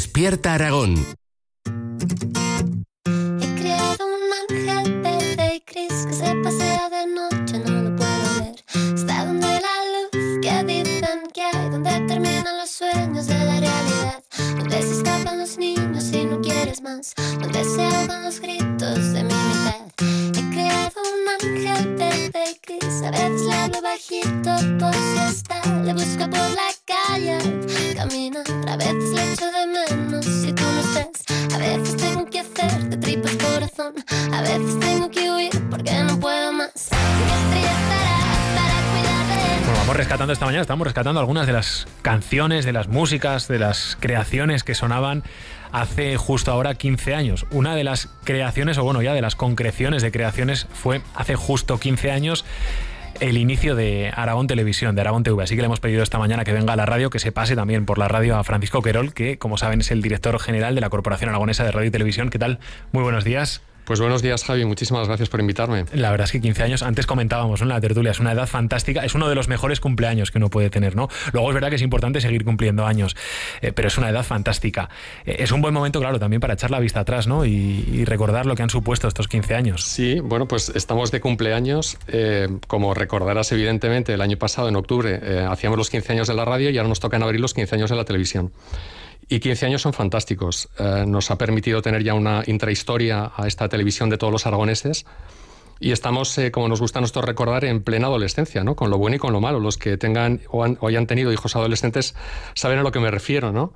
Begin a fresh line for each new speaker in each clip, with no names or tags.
Despierta Aragón.
He creado un ángel verde y gris que se pasea de noche, no lo puedo ver. Está donde la luz que dicen que hay, donde terminan los sueños de la realidad, donde se escapan los niños y no quieres más, donde se ahogan los gritos de mi mitad. He creado un ángel verde y gris, a veces le hablo bajito por si está, le busco por la calle, caminar, a veces le echo de menos si tú no estás, a veces tengo que hacer de tripas corazón, a veces tengo que huir porque no puedo más. Mi estrella estará para cuidar de él.
Bueno, vamos rescatando esta mañana, estamos rescatando algunas de las canciones, de las músicas, de las creaciones que sonaban hace justo ahora 15 años. Una de las creaciones, o bueno, ya de las concreciones de creaciones, fue hace justo 15 años el inicio de Aragón Televisión, de Aragón TV. Así que le hemos pedido esta mañana que venga a la radio, que se pase también por la radio a Francisco Querol, que, como saben, es el director general de la Corporación Aragonesa de Radio y Televisión. ¿Qué tal? Muy buenos días.
Pues buenos días, Javi. Muchísimas gracias por invitarme.
La verdad es que 15 años, antes comentábamos, ¿no?, en la tertulia, es una edad fantástica, es uno de los mejores cumpleaños que uno puede tener, ¿no? Luego es verdad que es importante seguir cumpliendo años, pero es una edad fantástica. Es un buen momento, claro, también para echar la vista atrás, ¿no? Y recordar lo que han supuesto estos 15 años.
Sí, bueno, pues estamos de cumpleaños. Como recordarás, evidentemente, el año pasado, en octubre, hacíamos los 15 años de la radio y ahora nos tocan abrir los 15 años de la televisión. Y 15 años son fantásticos. Nos ha permitido tener ya una intrahistoria a esta televisión de todos los aragoneses. Y estamos, como nos gusta a nosotros recordar, en plena adolescencia, ¿no? Con lo bueno y con lo malo. Los que tengan o hayan tenido hijos adolescentes saben a lo que me refiero, ¿no?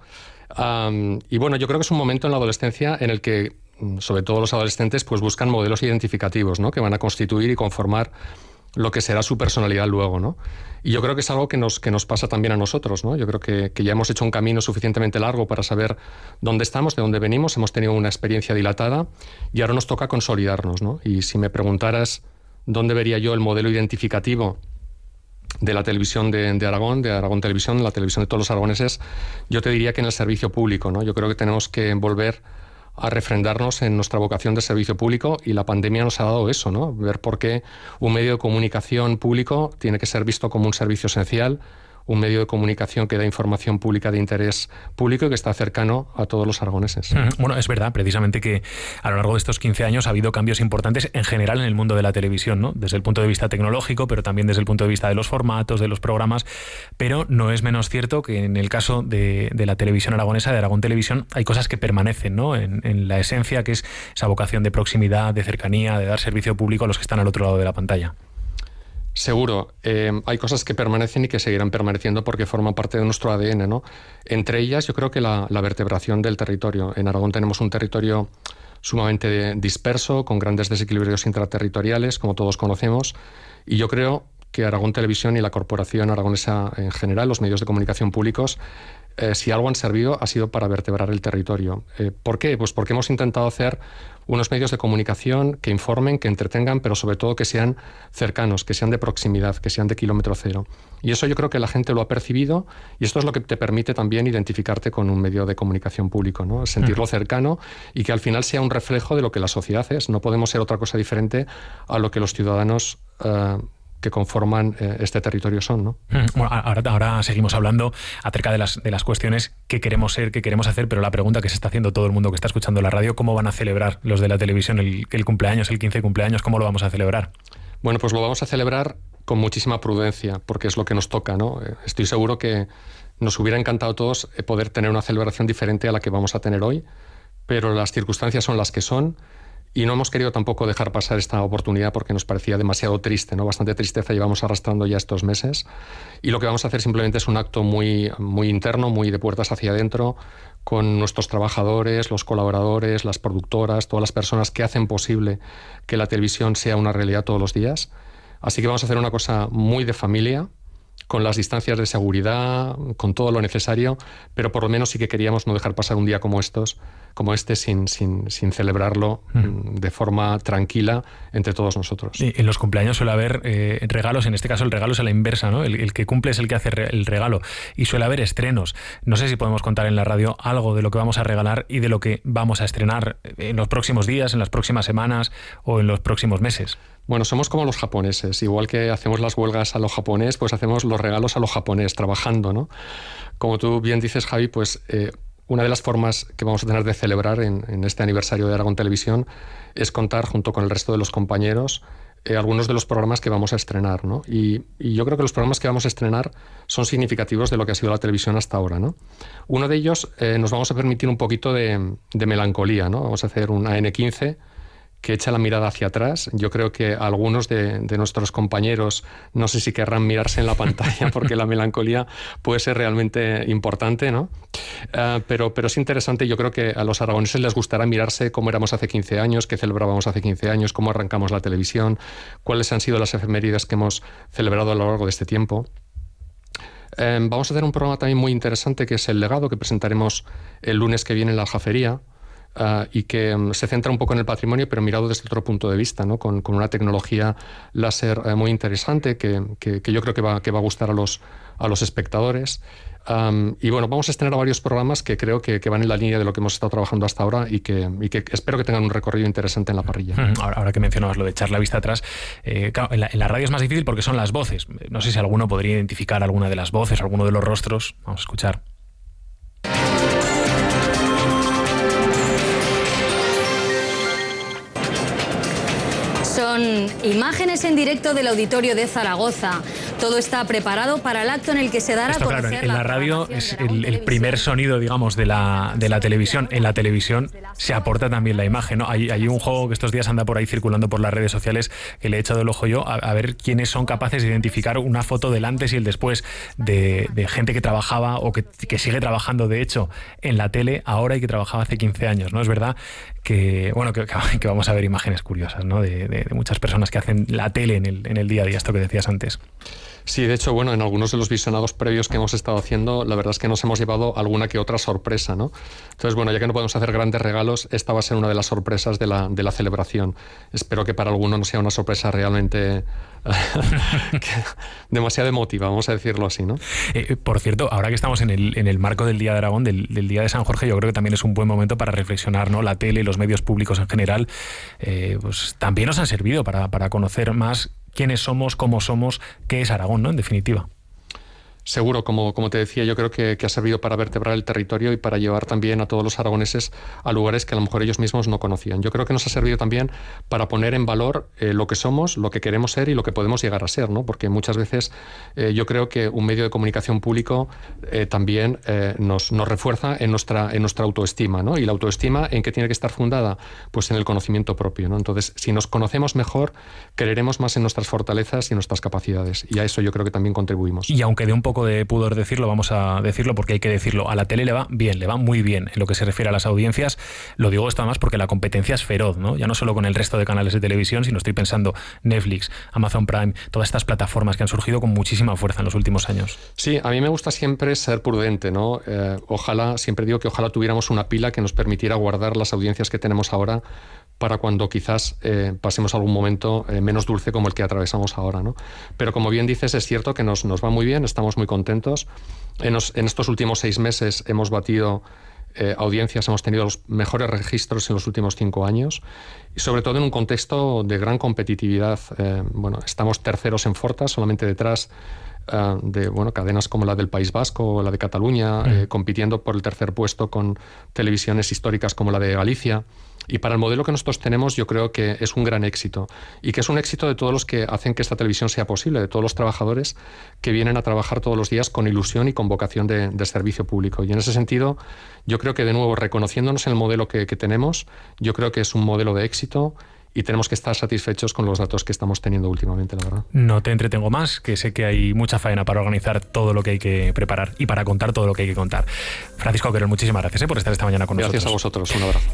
Y bueno, yo creo que es un momento en la adolescencia en el que, sobre todo los adolescentes, pues buscan modelos identificativos, ¿no?, que van a constituir y conformar lo que será su personalidad luego, ¿no? Y yo creo que es algo que nos pasa también a nosotros, ¿no? Yo creo que ya hemos hecho un camino suficientemente largo para saber dónde estamos, de dónde venimos, hemos tenido una experiencia dilatada y ahora nos toca consolidarnos, ¿no? Y si me preguntaras dónde vería yo el modelo identificativo de la televisión de Aragón Televisión, la televisión de todos los aragoneses, yo te diría que en el servicio público, ¿no? Yo creo que tenemos que volver a refrendarnos en nuestra vocación de servicio público, y la pandemia nos ha dado eso, ¿no? Ver por qué un medio de comunicación público tiene que ser visto como un servicio esencial, un medio de comunicación que da información pública de interés público y que está cercano a todos los aragoneses.
Bueno, es verdad, precisamente, que a lo largo de estos 15 años ha habido cambios importantes en general en el mundo de la televisión, ¿no? Desde el punto de vista tecnológico, pero también desde el punto de vista de los formatos, de los programas, pero no es menos cierto que en el caso de la televisión aragonesa, de Aragón Televisión, hay cosas que permanecen, ¿no?, en la esencia, que es esa vocación de proximidad, de cercanía, de dar servicio público a los que están al otro lado de la pantalla.
Seguro. Hay cosas que permanecen y que seguirán permaneciendo porque forman parte de nuestro ADN, ¿no? Entre ellas, yo creo que la vertebración del territorio. En Aragón tenemos un territorio sumamente disperso, con grandes desequilibrios intraterritoriales, como todos conocemos, y yo creo que Aragón Televisión y la Corporación Aragonesa en general, los medios de comunicación públicos, si algo han servido, ha sido para vertebrar el territorio. ¿Por qué? Pues porque hemos intentado hacer unos medios de comunicación que informen, que entretengan, pero sobre todo que sean cercanos, que sean de proximidad, que sean de kilómetro cero. Y eso yo creo que la gente lo ha percibido, y esto es lo que te permite también identificarte con un medio de comunicación público, ¿no? Sentirlo cercano y que al final sea un reflejo de lo que la sociedad es. No podemos ser otra cosa diferente a lo que los ciudadanos que conforman este territorio son, ¿no?
Bueno, ahora seguimos hablando acerca de las cuestiones que queremos ser, que queremos hacer, pero la pregunta que se está haciendo todo el mundo que está escuchando la radio: ¿cómo van a celebrar los de la televisión el cumpleaños, el 15 cumpleaños? ¿Cómo lo vamos a celebrar?
Bueno, pues lo vamos a celebrar con muchísima prudencia, porque es lo que nos toca, ¿no? Estoy seguro que nos hubiera encantado a todos poder tener una celebración diferente a la que vamos a tener hoy, pero las circunstancias son las que son. Y no hemos querido tampoco dejar pasar esta oportunidad porque nos parecía demasiado triste, ¿no? Bastante tristeza llevamos arrastrando ya estos meses. Y lo que vamos a hacer simplemente es un acto muy, muy interno, muy de puertas hacia adentro, con nuestros trabajadores, los colaboradores, las productoras, todas las personas que hacen posible que la televisión sea una realidad todos los días. Así que vamos a hacer una cosa muy de familia, con las distancias de seguridad, con todo lo necesario, pero por lo menos sí que queríamos no dejar pasar un día como este sin celebrarlo de forma tranquila entre todos nosotros.
Sí, en los cumpleaños suele haber regalos, en este caso el regalo es a la inversa, ¿no? El que cumple es el que hace el regalo, y suele haber estrenos. No sé si podemos contar en la radio algo de lo que vamos a regalar y de lo que vamos a estrenar en los próximos días, en las próximas semanas o en los próximos meses.
Bueno, somos como los japoneses. Igual que hacemos las huelgas a lo japonés, pues hacemos los regalos a lo japonés, trabajando, ¿no? Como tú bien dices, Javi, pues una de las formas que vamos a tener de celebrar en este aniversario de Aragón Televisión es contar junto con el resto de los compañeros algunos de los programas que vamos a estrenar, ¿no? Y yo creo que los programas que vamos a estrenar son significativos de lo que ha sido la televisión hasta ahora, ¿no? Uno de ellos nos vamos a permitir un poquito de melancolía, ¿no? Vamos a hacer un AN15 que echa la mirada hacia atrás. Yo creo que algunos de nuestros compañeros no sé si querrán mirarse en la pantalla porque la melancolía puede ser realmente importante, ¿no? Pero es interesante. Yo creo que a los aragoneses les gustará mirarse cómo éramos hace 15 años, qué celebrábamos hace 15 años, cómo arrancamos la televisión, cuáles han sido las efemérides que hemos celebrado a lo largo de este tiempo. Vamos a hacer un programa también muy interesante que es El Legado, que presentaremos el lunes que viene en la Aljafería. Y que se centra un poco en el patrimonio, pero mirado desde otro punto de vista, ¿no? Con una tecnología láser muy interesante que yo creo que va a gustar a los espectadores. Y bueno, vamos a estrenar varios programas que creo que van en la línea de lo que hemos estado trabajando hasta ahora y que espero que tengan un recorrido interesante en la parrilla.
Ahora que mencionabas lo de echar la vista atrás, claro, en la radio es más difícil porque son las voces. No sé si alguno podría identificar alguna de las voces, alguno de los rostros. Vamos a escuchar.
Son imágenes en directo del auditorio de Zaragoza. Todo está preparado para el acto en el que se dará a conocer.
Claro, en la radio es el primer sonido, digamos, de la televisión. En la televisión se aporta también la imagen, ¿no? Hay un juego que estos días anda por ahí circulando por las redes sociales que le he echado el ojo yo a ver quiénes son capaces de identificar una foto del antes y el después de gente que trabajaba o que sigue trabajando, de hecho, en la tele ahora y que trabajaba hace 15 años, ¿no? Es verdad que vamos a ver imágenes curiosas, ¿no? De muchas personas que hacen la tele en el día a día, esto que decías antes.
Sí, de hecho, bueno, en algunos de los visionados previos que hemos estado haciendo, la verdad es que nos hemos llevado alguna que otra sorpresa, ¿no? Entonces, bueno, ya que no podemos hacer grandes regalos, esta va a ser una de las sorpresas de la celebración. Espero que para alguno no sea una sorpresa realmente demasiado emotiva, vamos a decirlo así, ¿no?
Por cierto, ahora que estamos en el marco del Día de Aragón, del Día de San Jorge, yo creo que también es un buen momento para reflexionar, ¿no? La tele y los medios públicos en general, pues también nos han servido para conocer más quiénes somos, cómo somos, qué es Aragón, ¿no? En definitiva.
Seguro, como te decía, yo creo que ha servido para vertebrar el territorio y para llevar también a todos los aragoneses a lugares que a lo mejor ellos mismos no conocían. Yo creo que nos ha servido también para poner en valor lo que somos, lo que queremos ser y lo que podemos llegar a ser, ¿no? Porque muchas veces yo creo que un medio de comunicación público también nos refuerza en nuestra autoestima, ¿no? Y la autoestima, ¿en qué tiene que estar fundada? Pues en el conocimiento propio, ¿no? Entonces, si nos conocemos mejor, creeremos más en nuestras fortalezas y nuestras capacidades. Y a eso yo creo que también contribuimos.
Y aunque de un poco de pudor decirlo, vamos a decirlo porque hay que decirlo, a la tele le va bien, le va muy bien en lo que se refiere a las audiencias. Lo digo esto además porque la competencia es feroz, ¿no? Ya no solo con el resto de canales de televisión, sino estoy pensando Netflix, Amazon Prime, todas estas plataformas que han surgido con muchísima fuerza en los últimos años.
Sí, a mí me gusta siempre ser prudente, ¿no? Siempre digo que ojalá tuviéramos una pila que nos permitiera guardar las audiencias que tenemos ahora para cuando quizás pasemos algún momento menos dulce como el que atravesamos ahora, ¿no? Pero como bien dices, es cierto que nos va muy bien, estamos muy contentos. En estos últimos 6 meses hemos batido audiencias, hemos tenido los mejores registros en los últimos 5 años y sobre todo en un contexto de gran competitividad. Estamos terceros en Forta, solamente detrás de cadenas como la del País Vasco o la de Cataluña, compitiendo por el tercer puesto con televisiones históricas como la de Galicia. Y para el modelo que nosotros tenemos, yo creo que es un gran éxito y que es un éxito de todos los que hacen que esta televisión sea posible, de todos los trabajadores que vienen a trabajar todos los días con ilusión y con vocación de servicio público. Y en ese sentido, yo creo que de nuevo, reconociéndonos en el modelo que tenemos, yo creo que es un modelo de éxito y tenemos que estar satisfechos con los datos que estamos teniendo últimamente, la verdad.
No te entretengo más, que sé que hay mucha faena para organizar todo lo que hay que preparar y para contar todo lo que hay que contar. Francisco Querol, muchísimas gracias por estar esta mañana con nosotros.
Gracias a vosotros, un abrazo.